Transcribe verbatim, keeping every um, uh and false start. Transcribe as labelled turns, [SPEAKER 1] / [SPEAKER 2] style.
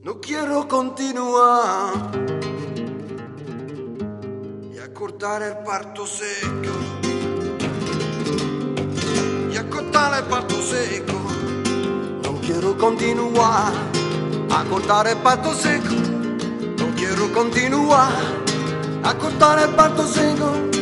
[SPEAKER 1] No quiero continuar y acortar el parto seco, y acortar el parto seco. No quiero continuar a cortar el parto seco. No quiero continuar a cortar el parto seco.